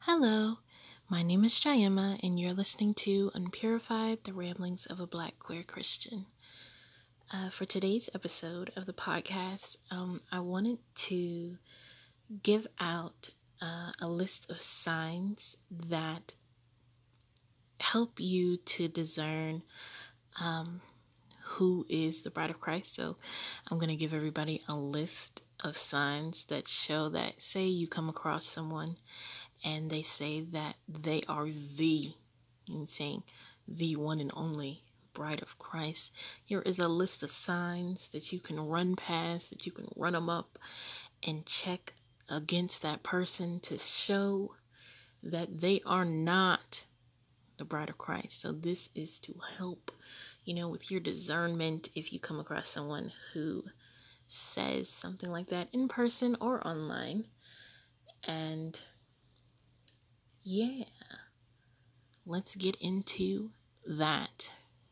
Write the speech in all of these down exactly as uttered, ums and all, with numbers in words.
Hello, my name is Jayema, and you're listening to Unpurified, the Ramblings of a Black Queer Christian. Uh, for today's episode of the podcast, um, I wanted to give out uh, a list of signs that help you to discern um, who is the bride of Christ. So I'm going to give everybody a list of signs that show that, say you come across someone and they say that they are the, I'm saying the one and only bride of Christ. Here is a list of signs that you can run past, that you can run them up and check against that person to show that they are not the bride of Christ. So this is to help, you know, with your discernment if you come across someone who says something like that in person or online. And yeah, let's get into that.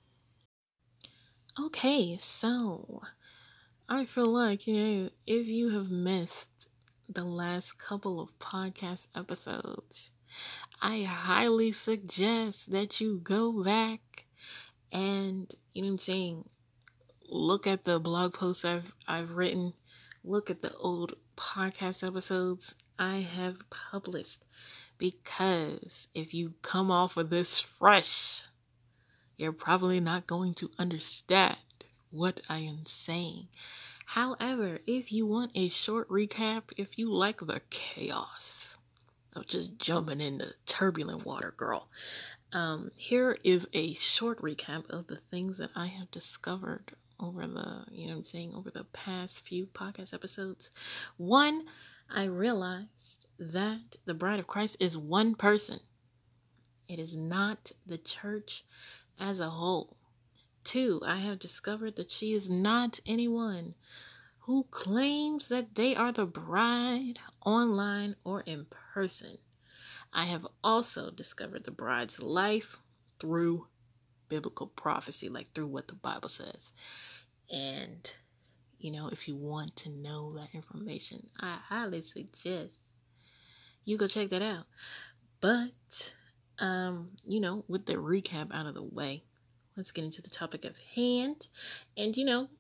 Okay, so I feel like, you know, if you have missed the last couple of podcast episodes, I highly suggest that you go back and, you know what I'm saying, look at the blog posts I've I've written, look at the old podcast episodes I have published. Because if you come off of this fresh, you're probably not going to understand what I am saying. However, if you want a short recap, if you like the chaos of just jumping into turbulent water, girl, um, here is a short recap of the things that I have discovered over the, you know what I'm saying, over the past few podcast episodes. One, I realized that the bride of Christ is one person. It is not the church as a whole. Two, I have discovered that she is not anyone who claims that they are the bride online or in person. I have also discovered the bride's life through biblical prophecy, like through what the Bible says. And you know, if you want to know that information, I highly suggest you go check that out. But, um, you know, with the recap out of the way, let's get into the topic of hand. And, you know,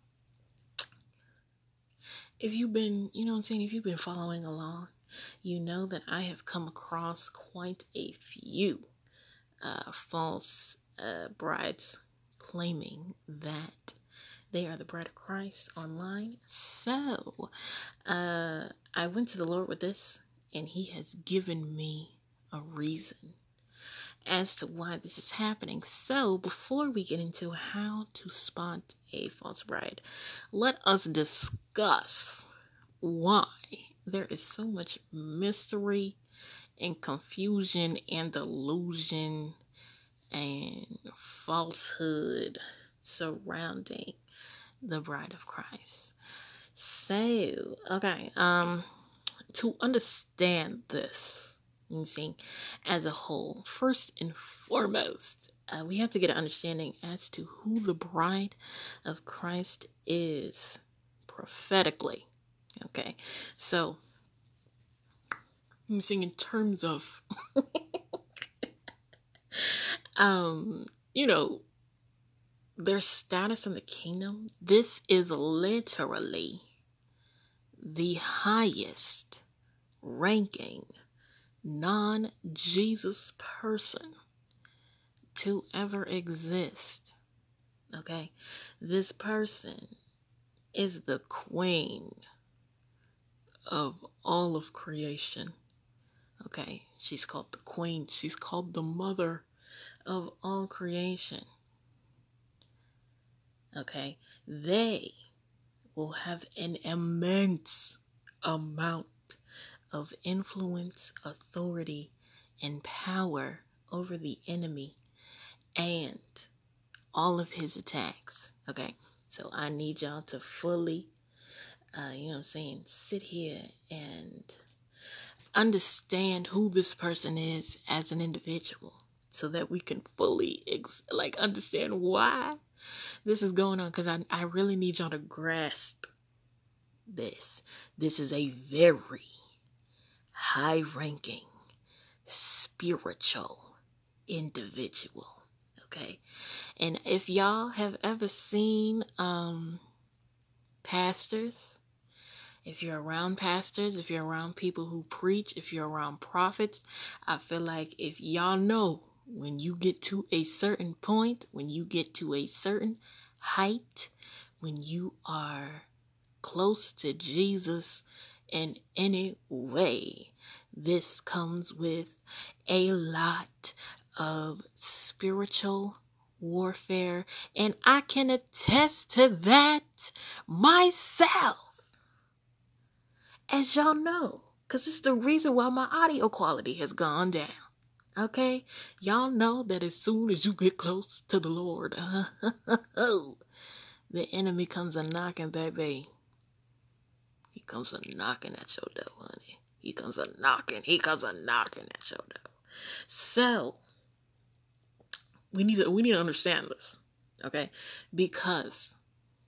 if you've been, you know what I'm saying, if you've been following along, you know that I have come across quite a few uh, false uh, brides claiming that they are the bride of Christ online. So, uh, I went to the Lord with this, and He has given me a reason as to why this is happening. So, before we get into how to spot a false bride, let us discuss why there is so much mystery and confusion and delusion and falsehood surrounding the bride of Christ. So, okay, um, to understand this, you see, as a whole, first and foremost, uh, we have to get an understanding as to who the bride of Christ is prophetically. Okay, so I'm saying in terms of, um, you know, their status in the kingdom, this is literally the highest ranking non-Jesus person to ever exist. Okay, this person is the queen of all of creation. Okay, she's called the queen. She's called the mother of all creation. Okay, they will have an immense amount of influence, authority, and power over the enemy and all of his attacks. Okay, so I need y'all to fully, uh, you know what I'm saying, sit here and understand who this person is as an individual so that we can fully, ex- like, understand why this is going on, because I, I really need y'all to grasp this. This is a very high-ranking spiritual individual. Okay. And if y'all have ever seen um, pastors, if you're around pastors, if you're around people who preach, if you're around prophets, I feel like if y'all know when you get to a certain point, when you get to a certain height, when you are close to Jesus in any way, this comes with a lot of spiritual warfare, and I can attest to that myself. As y'all know, because it's the reason why my audio quality has gone down. Okay? Y'all know that as soon as you get close to the Lord, the enemy comes a knocking, baby. He comes a knocking at your door, honey. He comes a knocking. He comes a knocking at your door. So, we need to, we need to understand this. Okay? Because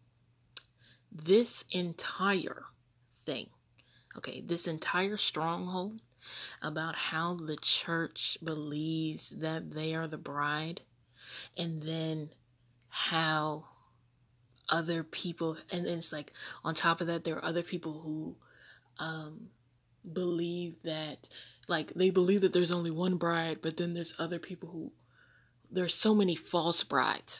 this entire thing, okay, this entire stronghold about how the church believes that they are the bride, and then how other people, and then it's like on top of that, there are other people who um, believe that, like, they believe that there's only one bride, but then there's other people who, there's so many false brides.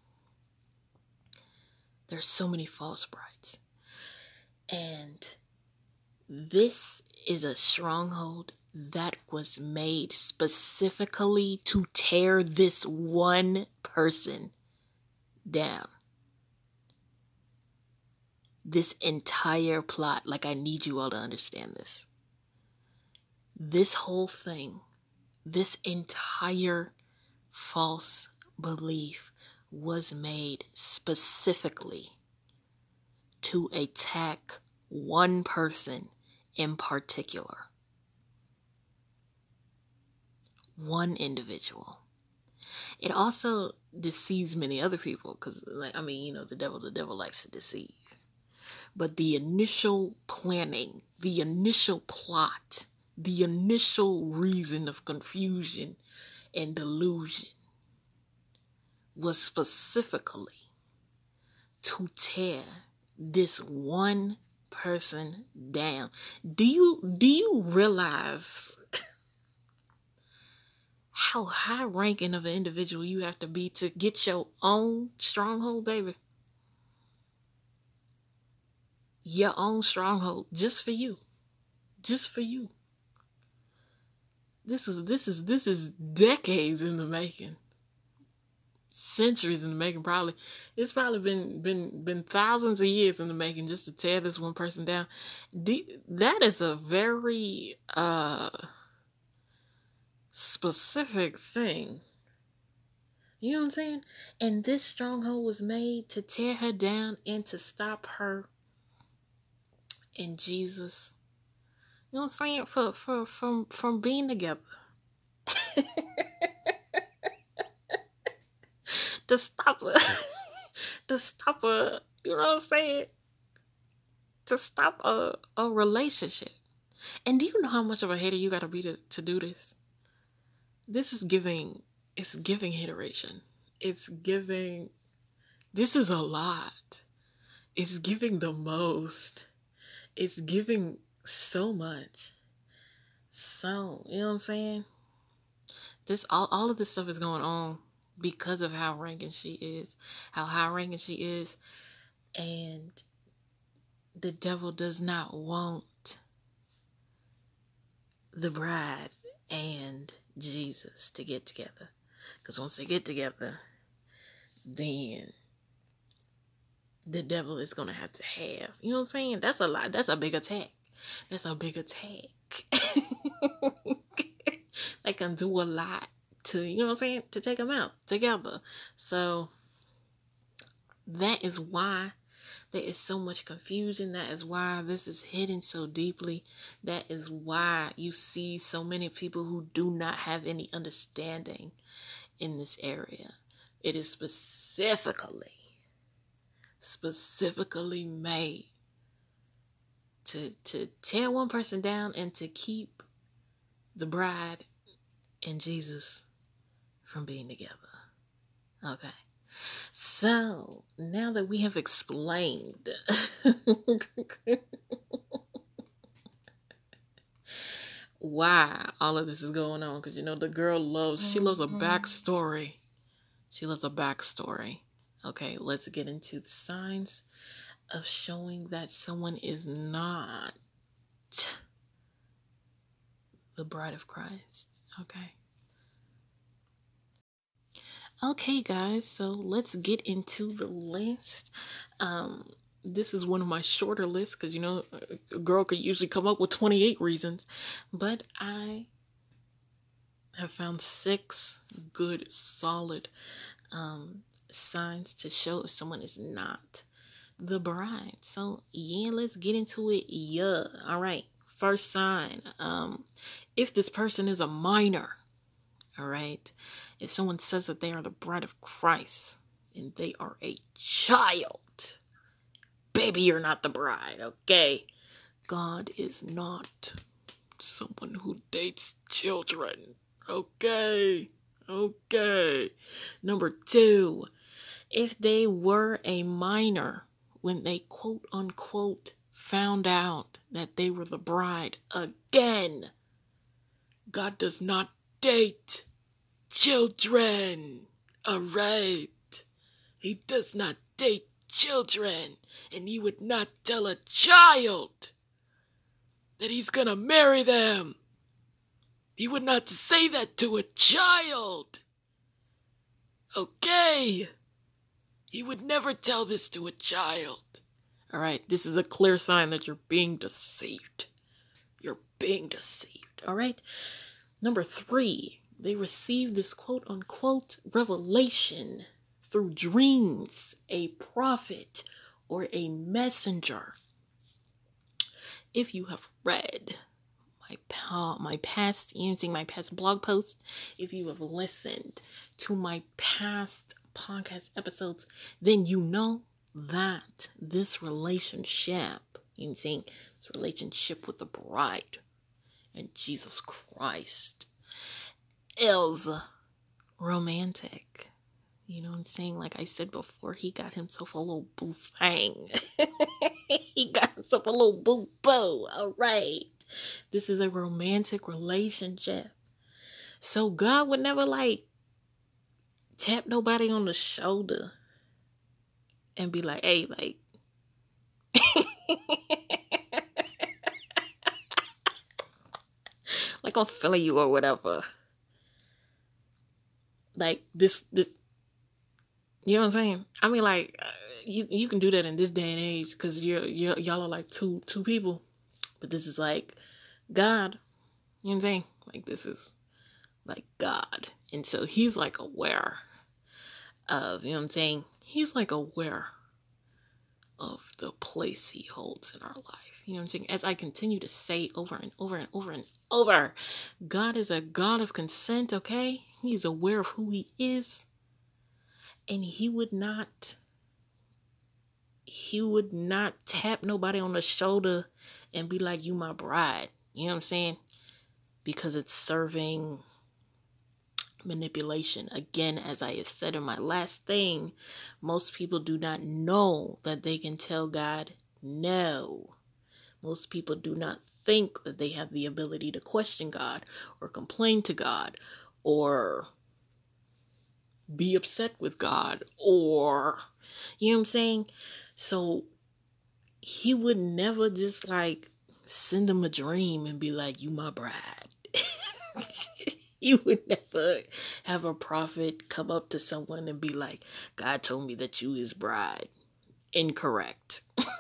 There's so many false brides. And this is a stronghold that was made specifically to tear this one person down. This entire plot, like, I need you all to understand this. This whole thing, this entire false belief was made specifically to attack one person in particular. One individual. It also deceives many other people because, like, I mean, you know, the devil, the devil likes to deceive. But the initial planning, the initial plot, the initial reason of confusion and delusion was specifically to tear this one person down. Do you do you realize how high ranking of an individual you have to be to get your own stronghold, baby? Your own stronghold, just for you. Just for you. This is this is this is decades in the making. Centuries in the making, probably. It's probably been been been thousands of years in the making just to tear this one person down. That is a very uh specific thing. You know what I'm saying? And this stronghold was made to tear her down and to stop her and Jesus. You know what I'm saying? For for from from being together. to stop her. to stop a, you know what I'm saying? To stop a, a relationship. And do you know how much of a hater you gotta be to, to do this? This is giving, it's giving hateration. It's giving, this is a lot. It's giving the most. It's giving so much. So, you know what I'm saying? This, all, all of this stuff is going on because of how ranking she is, how high ranking she is, and the devil does not want the bride and Jesus to get together, because once they get together, then the devil is gonna have to have, you know what I'm saying? That's a lot. That's a big attack. That's a big attack. They can do a lot to, you know what I'm saying, to take them out together. So that is why there is so much confusion. That is why this is hidden so deeply. That is why you see so many people who do not have any understanding in this area. It is specifically, specifically made to, to tear one person down and to keep the bride and Jesus from being together. Okay. So, now that we have explained why all of this is going on, because, you know, the girl loves, she loves a backstory. She loves a backstory. Okay, let's get into the signs of showing that someone is not the bride of Christ. Okay. Okay, guys, so let's get into the list. Um, this is one of my shorter lists because, you know, a girl could usually come up with twenty-eight reasons, but I have found six good, solid um, signs to show if someone is not the bride. So, yeah, let's get into it. Yeah. All right. First sign. Um, if this person is a minor. All right. If someone says that they are the bride of Christ and they are a child, baby, you're not the bride. Okay. God is not someone who dates children. Okay. Okay. Number two, if they were a minor when they quote unquote found out that they were the bride, again, God does not date children. All right. He does not date children, and he would not tell a child that he's gonna marry them. He would not say that to a child. Okay. He would never tell this to a child. All right. This is a clear sign that you're being deceived. You're being deceived. All right. Number three, they received this quote unquote revelation through dreams, a prophet, or a messenger. If you have read my pa- my past, using my past blog posts, if you have listened to my past podcast episodes, then you know that this relationship, you know, saying this relationship with the bride and Jesus Christ is romantic. You know what I'm saying? Like I said before, he got himself a little boo thing. He got himself a little boo boo. All right. This is a romantic relationship. So God would never like tap nobody on the shoulder and be like, hey, like, like I'm feeling you or whatever. Like this, this, you know what I'm saying? I mean, like, uh, you you can do that in this day and age because you're, you're y'all are like two two people, but this is like God. You know what I'm saying? Like this is like God, and so He's like aware of, you know what I'm saying? He's like aware of the place He holds in our life. You know what I'm saying? As I continue to say over and over and over and over, God is a God of consent. Okay, He's aware of who He is. And he would not, he would not tap nobody on the shoulder and be like, you my bride. You know what I'm saying? Because it's serving manipulation. Again, as I have said in my last thing, most people do not know that they can tell God no. Most people do not think that they have the ability to question God or complain to God or be upset with God or, you know what I'm saying? So he would never just like send them a dream and be like, you my bride. He would never have a prophet come up to someone and be like, God told me that you his bride. Incorrect.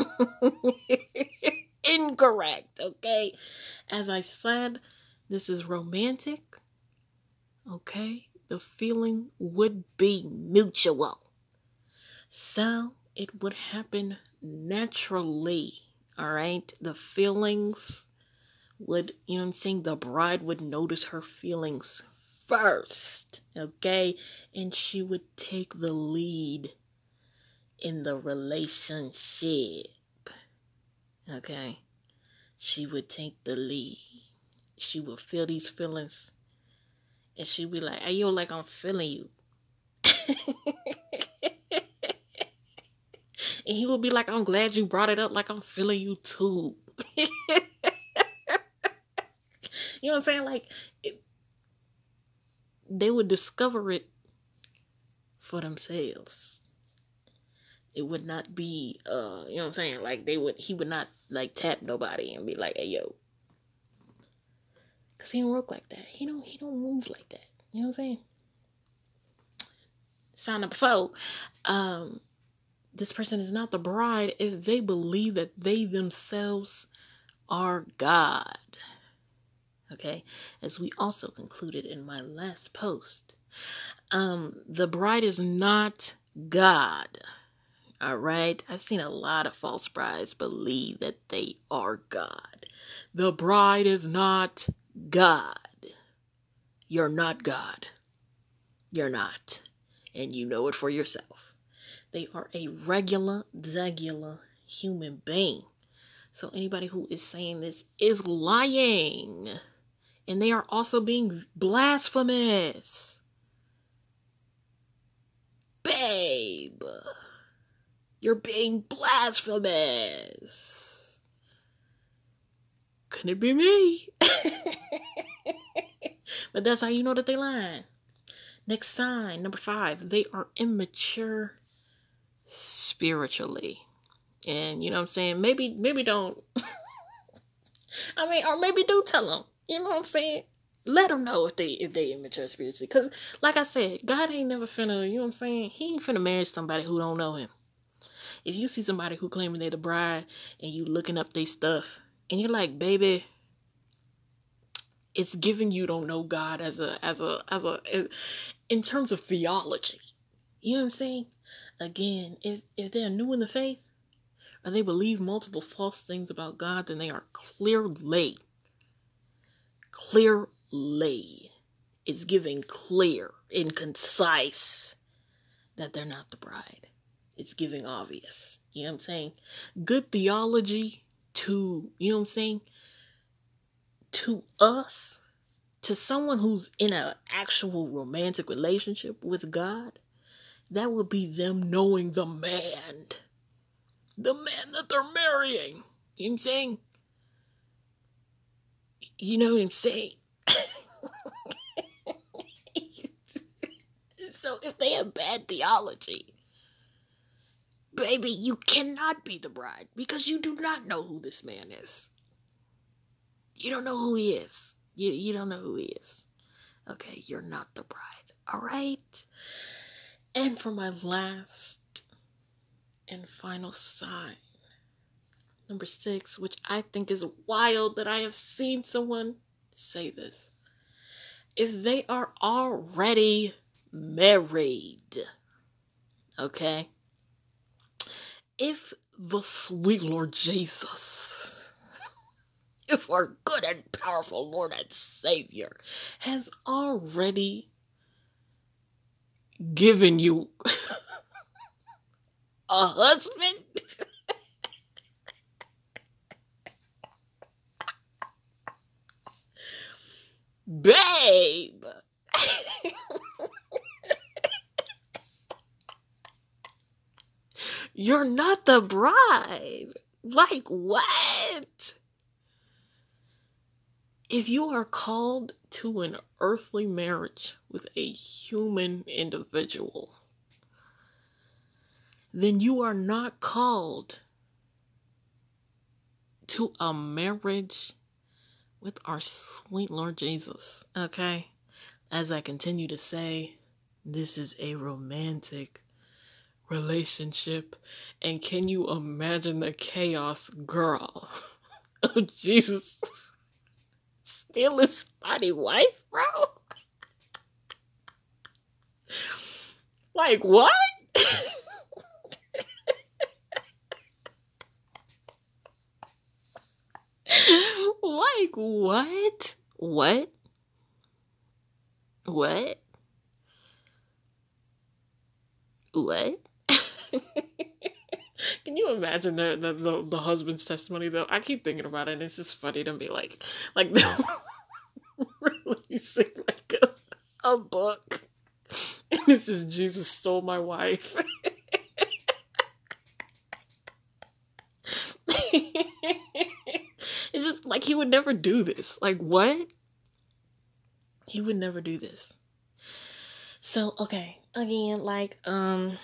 Incorrect, okay? As I said, this is romantic, okay? The feeling would be mutual. So it would happen naturally, all right? The feelings would, you know what I'm saying? The bride would notice her feelings first, okay? And she would take the lead in the relationship, okay? She would take the lead. She would feel these feelings And she'd be like, hey, yo, like, I'm feeling you. And he would be like, I'm glad you brought it up, like, I'm feeling you too. You know what I'm saying? Like, it, they would discover it for themselves. It would not be, uh, you know what I'm saying? Like, they would, he would not, like, tap nobody and be like, hey, yo. Because he don't work like that. He don't, he don't move like that. You know what I'm saying? Sign up four. Um, this person is not the bride if they believe that they themselves are God. Okay? As we also concluded in my last post. Um, the bride is not God. All right? I've seen a lot of false brides believe that they are God. The bride is not God. You're not God. You're not. And you know it for yourself. They are a regular, regular human being. So anybody who is saying this is lying. And they are also being blasphemous. Babe, you're being blasphemous. Couldn't it be me? But that's how you know that they lying. Next sign, number five, they are immature spiritually. And you know what I'm saying? Maybe, maybe don't. I mean, or maybe do tell them. You know what I'm saying? Let them know if they if they immature spiritually. Because, like I said, God ain't never finna, you know what I'm saying? He ain't finna marry somebody who don't know him. If you see somebody who claiming they're the bride and you looking up their stuff and you're like, baby, it's giving you don't know God as a, as a, as a, in terms of theology. You know what I'm saying? Again, if, if they're new in the faith or they believe multiple false things about God, then they are clearly, clearly, it's giving clear and concise that they're not the bride. It's giving obvious. You know what I'm saying? Good theology to, you know what I'm saying? To us, to someone who's in an actual romantic relationship with God, that would be them knowing the man. The man that they're marrying. You know what I'm saying? You know what I'm saying? So if they have bad theology, baby, you cannot be the bride because you do not know who this man is. You don't know who he is. You, you don't know who he is. Okay, you're not the bride. All right? And for my last and final sign, number six, which I think is wild that I have seen someone say this. If they are already married, okay? If the sweet Lord Jesus, if our good and powerful Lord and Savior has already given you a husband, babe, you're not the bride. Like, what? If you are called to an earthly marriage with a human individual, then you are not called to a marriage with our sweet Lord Jesus, okay? As I continue to say, this is a romantic relationship. And can you imagine the chaos, girl, of Jesus steal his spotty wife, bro? Like, what? Like, what? What? What? What? Can you imagine the, the, the, the husband's testimony, though? I keep thinking about it, and it's just funny to be like, like, releasing like a, a book. And this is Jesus Stole My Wife. It's just like he would never do this. Like, what? He would never do this. So, okay. Again, like, um...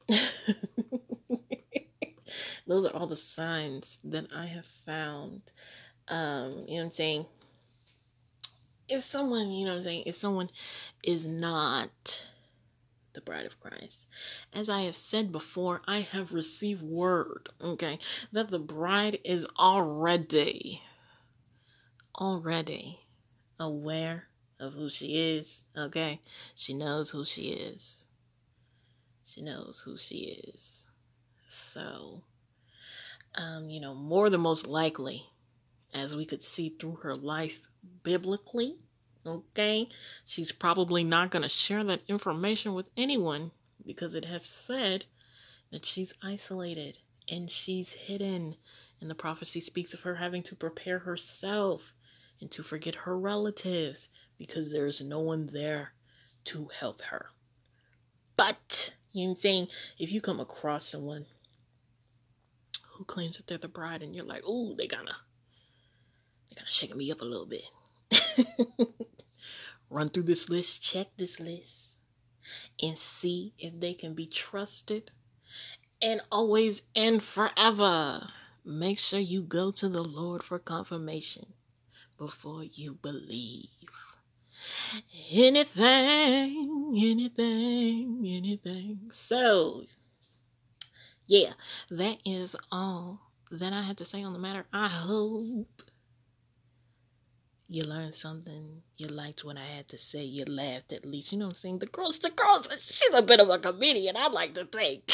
those are all the signs that I have found. Um, you know what I'm saying? If someone, you know what I'm saying, if someone is not the bride of Christ, as I have said before, I have received word, okay, that the bride is already, already aware of who she is, okay? She knows who she is. She knows who she is. So, um, you know, more than most likely, as we could see through her life biblically, okay, she's probably not going to share that information with anyone because it has said that she's isolated and she's hidden. And the prophecy speaks of her having to prepare herself and to forget her relatives because there's no one there to help her. But, you know what I'm saying, if you come across someone who claims that they're the bride and you're like, ooh, they gotta, they gotta shaking me up a little bit. Run through this list, check this list, and see if they can be trusted. And always and forever, make sure you go to the Lord for confirmation before you believe. Anything, anything, anything. So, yeah, that is all that I had to say on the matter. I hope you learned something. You liked what I had to say. You laughed at least. You know what I'm saying? The girl's the girl. She's a bit of a comedian, I like to think.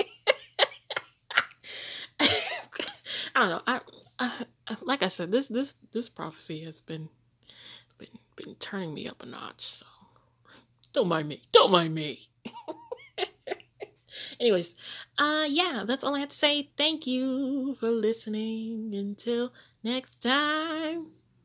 I don't know. I, I, like I said, this this this prophecy has been been been turning me up a notch. So don't mind me. Don't mind me. Anyways, uh, yeah, that's all I have to say. Thank you for listening. Until next time.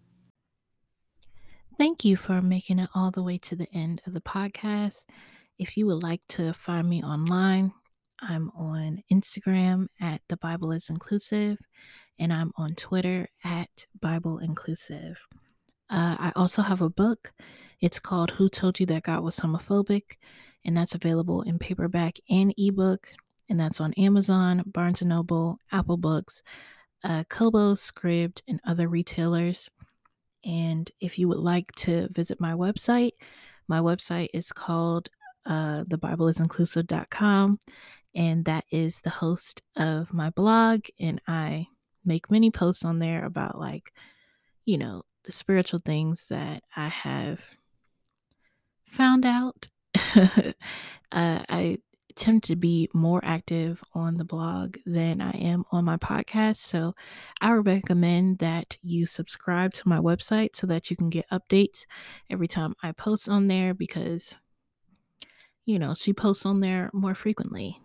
Thank you for making it all the way to the end of the podcast. If you would like to find me online, I'm on Instagram at The Bible is Inclusive, and I'm on Twitter at Bible Inclusive. Uh, I also have a book. It's called Who Told You That God Was Homophobic? And that's available in paperback and ebook. And that's on Amazon, Barnes and Noble, Apple Books, uh, Kobo, Scribd, and other retailers. And if you would like to visit my website, my website is called uh, the bible is inclusive dot com. And that is the host of my blog. And I make many posts on there about, like, you know, the spiritual things that I have found out. uh, I tend to be more active on the blog than I am on my podcast. So I would recommend that you subscribe to my website so that you can get updates every time I post on there, because, you know, she posts on there more frequently.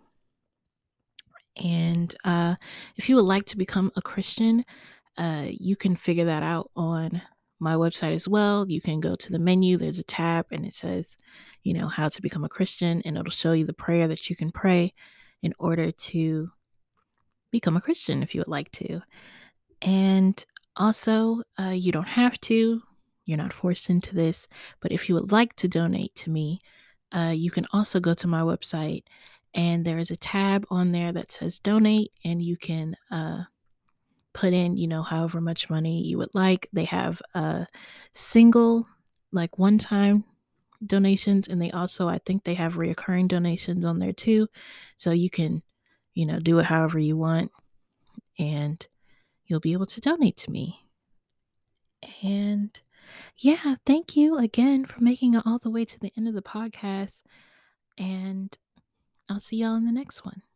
And uh, if you would like to become a Christian, uh, you can figure that out on my website as well. You can go to the menu, there's a tab, and it says, you know, how to become a Christian, and it'll show you the prayer that you can pray in order to become a Christian if you would like to. And also, uh, you don't have to, you're not forced into this, but if you would like to donate to me, uh, you can also go to my website, and there is a tab on there that says donate, and you can uh, put in, you know, however much money you would like. They have a single, like, one-time donations, and they also, I think they have reoccurring donations on there too. So you can, you know, do it however you want, and you'll be able to donate to me. And yeah, thank you again for making it all the way to the end of the podcast. And I'll see y'all in the next one.